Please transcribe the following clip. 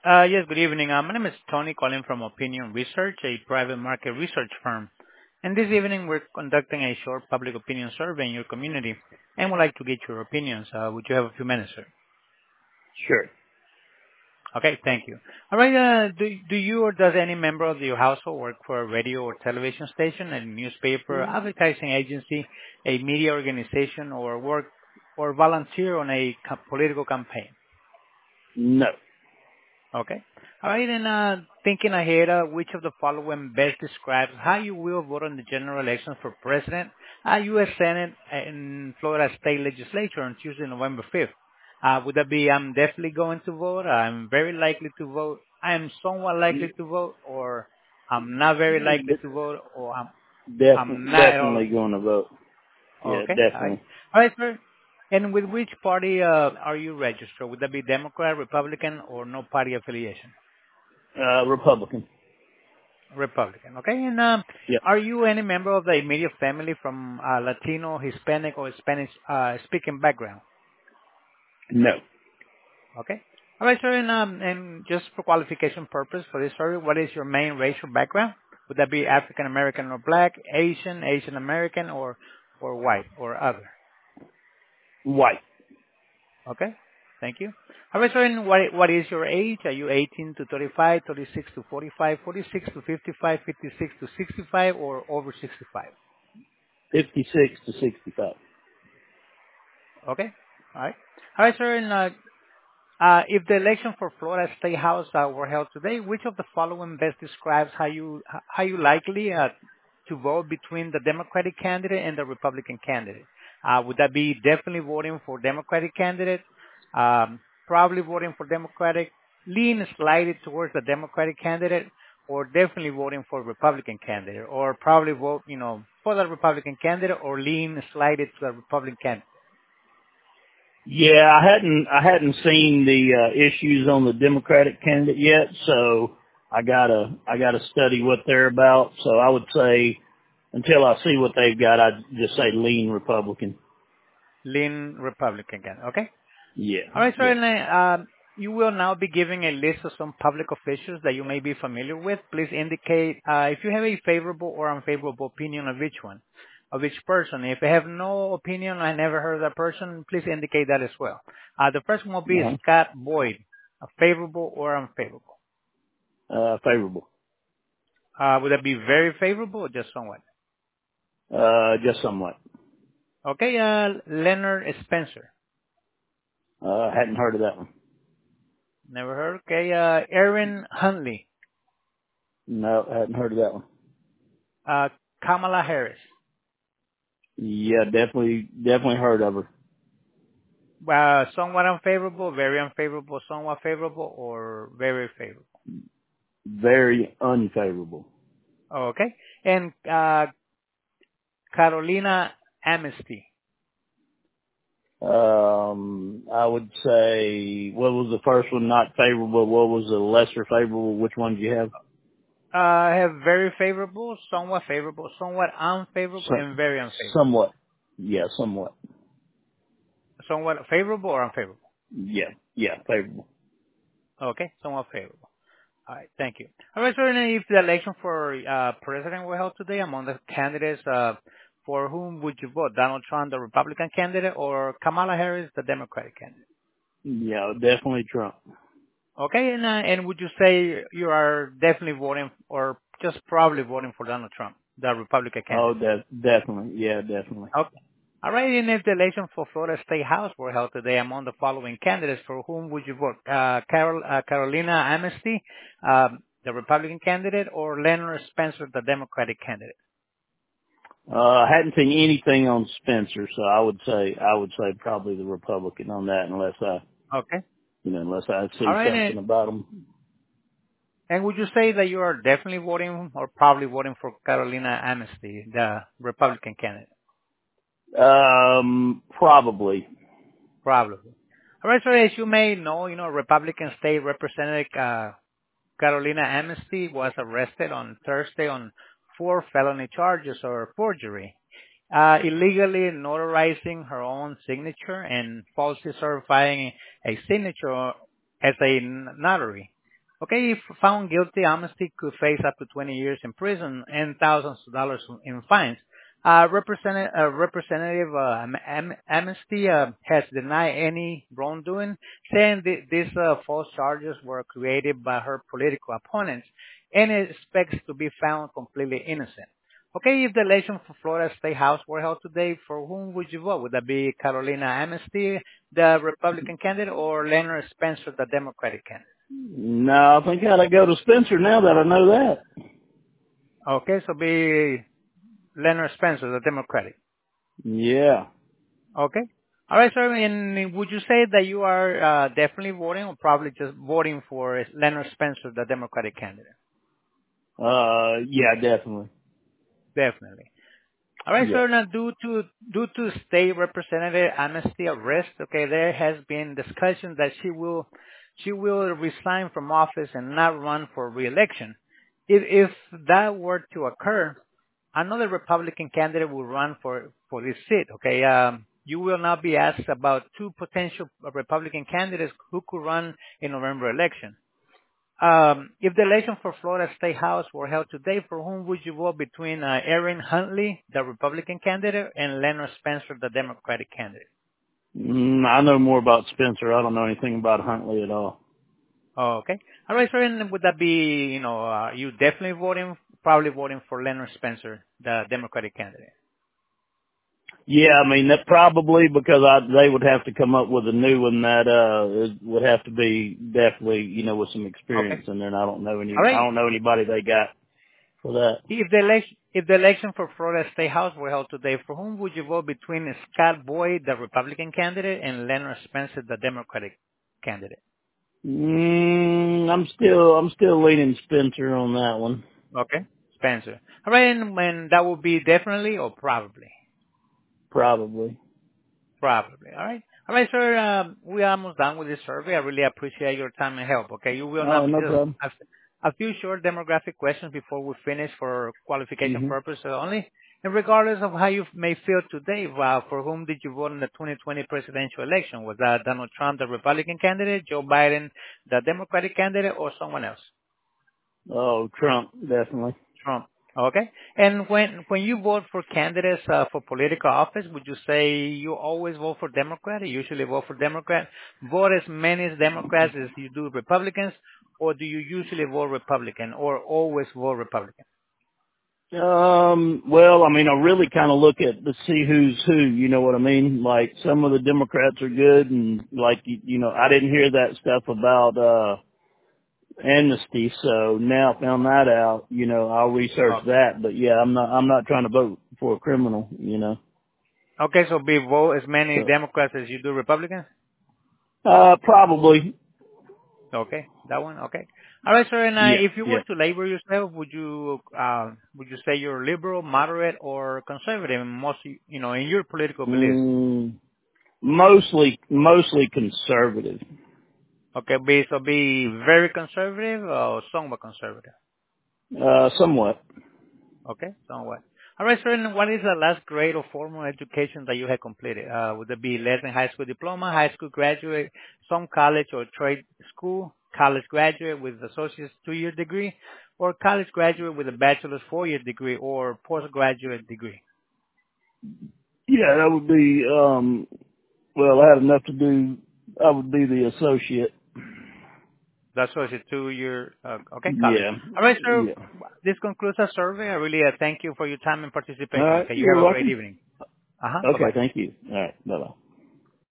Yes, good evening. My name is Tony calling from Opinion Research, a private market research firm. And this evening we're conducting a short public opinion survey in your community and would like to get your opinions. Would you have a few minutes, sir? Sure. Okay, thank you. All right, do you or does any member of your household work for a radio or television station, a newspaper, advertising agency, a media organization, or work or volunteer on a political campaign? No. Okay. All right, and thinking ahead, which of the following best describes how you will vote on the general election for president, U.S. Senate, and Florida State Legislature on Tuesday, November 5th? Would that be I'm definitely going to vote, I'm very likely to vote, I'm somewhat likely to vote, or I'm not very likely to vote, or I'm not at all? Definitely going to vote. Yeah, Okay. All right. definitely. All right, sir. And with which party are you registered? Would that be Democrat, Republican, or no party affiliation? Republican. Republican. Okay. And Yep. are you any member of the immediate family from Latino, Hispanic, or Spanish speaking background? No. Okay. All right, sir. And just for qualification purpose for this survey, what is your main racial background? Would that be African American or Black, Asian, Asian American, or white or other? White. Okay. Thank you. All right, sir. And what is your age? Are you 18 to 35, 36 to 45, 46 to 55, 56 to 65, or over 65? 56 to 65. Okay. All right. All right, sir. And if the election for Florida State House were held today, which of the following best describes how you likely to vote between the Democratic candidate and the Republican candidate? Would that be definitely voting for Democratic candidate, probably voting for Democratic, lean slightly towards the Democratic candidate, or definitely voting for Republican candidate, or probably vote, for the Republican candidate, or lean slightly to the Republican candidate? Yeah, I hadn't seen the issues on the Democratic candidate yet, so I gotta study what they're about. So I would say until I see what they've got, I'd just say lean Republican. Lean Republican candidate. Okay. Yeah, All right, sir. yeah. And you will now be giving a list of some public officials that you may be familiar with. Please indicate if you have a favorable or unfavorable opinion of each one, of each person. If you have no opinion, I never heard of that person, please indicate that as well. The first one will be Uh-huh. Scott Boyd, a favorable or unfavorable. Favorable. Would that be very favorable or just somewhat? Just somewhat. Okay, Leonard Spencer. Hadn't heard of that one. Never heard. Okay, Aaron Huntley, No, hadn't heard of that one. uh, Kamala Harris. Yeah, definitely heard of her. Somewhat unfavorable, very unfavorable, somewhat favorable, or very favorable. Very unfavorable. Oh, okay. And Carolina Amnesty. I would say, what was the first one not favorable? What was the lesser favorable? Which one do you have? I have very favorable, somewhat unfavorable, and Some, very unfavorable. somewhat. Yeah, somewhat. Somewhat favorable or unfavorable? Yeah, favorable. Okay, somewhat favorable. All right, thank you. All right, so then if the election for president were held today among the candidates, for whom would you vote? Donald Trump, the Republican candidate, or Kamala Harris, the Democratic candidate? Yeah, definitely Trump. Okay, and would you say you are definitely voting or just probably voting for Donald Trump, the Republican Oh, candidate? definitely. Yeah, definitely. Okay. All right, and if the election for Florida State House were held today among the following candidates, for whom would you vote? Carolina Amnesty, the Republican candidate, or Leonard Spencer, the Democratic candidate? I hadn't seen anything on Spencer, so I would say probably the Republican on that, Okay. unless I see All right, something about him. and would you say that you are definitely voting or probably voting for Carolina Amnesty, the Republican candidate? Probably. Probably. All right, so as you may know, Republican State Representative Carolina Amnesty was arrested on Thursday on 4 felony charges or forgery, illegally notarizing her own signature and falsely certifying a signature as a notary. Okay, if found guilty, Amnesty could face up to 20 years in prison and thousands of dollars in fines. Representative Amnesty has denied any wrongdoing, saying these false charges were created by her political opponents and expects to be found completely innocent. Okay, if the election for Florida State House were held today, for whom would you vote? Would that be Carolina Amnesty, the Republican candidate, or Leonard Spencer, the Democratic candidate? No, I think I'd go to Spencer now that I know that. Okay, so be Leonard Spencer, the Democratic. Yeah. Okay. All right, sir. And would you say that you are definitely voting or probably just voting for Leonard Spencer, the Democratic candidate? Yeah, definitely. Definitely. All right, Yeah. sir. Now, due to State Representative Amnesty arrest, okay, there has been discussion that she will resign from office and not run for re-election. If that were to occur, another Republican candidate will run for this seat. Okay, you will now be asked about two potential Republican candidates who could run in November election. If the election for Florida State House were held today, for whom would you vote between Erin Huntley, the Republican candidate, and Leonard Spencer, the Democratic candidate? I know more about Spencer. I don't know anything about Huntley at all. Oh, okay. All right, so and would that be, you definitely probably voting for Leonard Spencer, the Democratic candidate? Yeah, I mean that probably because they would have to come up with a new one that it would have to be definitely with some Okay. experience, and then I don't know All right. anybody they got for that. If the election for Florida State House were held today, for whom would you vote between Scott Boyd, the Republican candidate, and Leonard Spencer, the Democratic candidate? I'm still leaning Spencer on that one. Okay, Spencer. All right, and that would be definitely or probably? Probably. Probably. All right. All right, sir. We are almost done with this survey. I really appreciate your time and help. Okay, you will now Oh, be no just problem. a few short demographic questions before we finish for qualification Mhm. purposes only. And regardless of how you may feel today, for whom did you vote in the 2020 presidential election? Was that Donald Trump, the Republican candidate, Joe Biden, the Democratic candidate, or someone else? Oh, Trump, definitely. Trump. Okay. And when you vote for candidates for political office, would you say you always vote for Democrat? You usually vote for Democrat. Vote as many as Democrats as you do Republicans, or do you usually vote Republican, or always vote Republican? Well, I mean, I really kind of look at to see who's who. You know what I mean? Like some of the Democrats are good, and like I didn't hear that stuff about amnesty. So now I found that out. I'll research Okay. that. But yeah, I'm not trying to vote for a criminal. Okay. So be vote as many So Democrats as you do Republicans. probably. Okay, that one. Okay. All right, sir. And Yeah. if you were Yeah. to label yourself, would you say you're liberal, moderate, or conservative? In your political beliefs. Mm, mostly conservative. Okay, be very conservative or somewhat conservative. Somewhat. Okay, somewhat. All right, sir. And what is the last grade of formal education that you had completed? Would it be less than high school diploma, high school graduate, some college or trade school, college graduate with associate's 2-year degree, or college graduate with a bachelor's 4-year degree or postgraduate degree? Yeah, that would be. Well, I had enough to do. I would be the associate. That's what it's 2-year, okay, college. Yeah. All right, sir. Yeah. This concludes our survey. I really thank you for your time and All participation. right. Okay, you You're have a great welcome. evening. Uh-huh. Okay. Bye-bye. Thank you. All right. Bye bye.